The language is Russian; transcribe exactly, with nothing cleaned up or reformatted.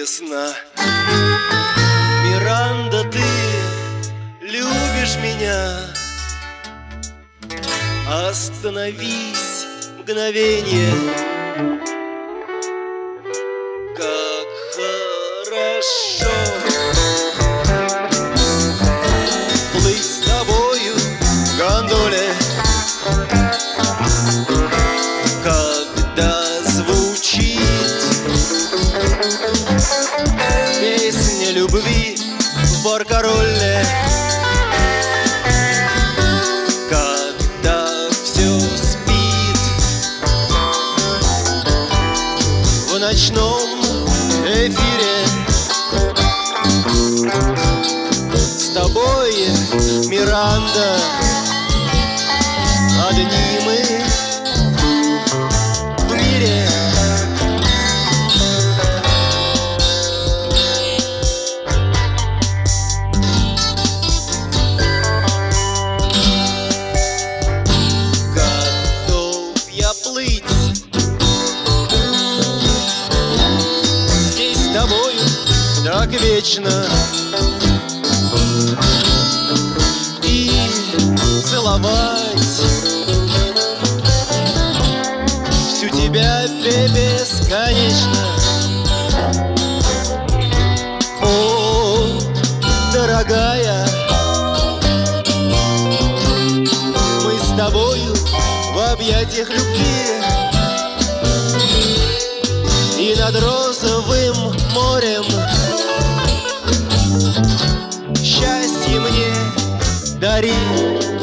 сна. Миранда, ты любишь меня? Остановись мгновенье. Как хорошо плыть с тобою в гондоле, когда звучит песня любви в баркаролле, когда все спит в ночном эфире. С тобой, Миранда, одни мы в мире. Готов я плыть здесь с тобою так вечно и целовать всю тебя бесконечно. О, дорогая, мы с тобою в объятиях любви, и над розовым морем счастье мне дари.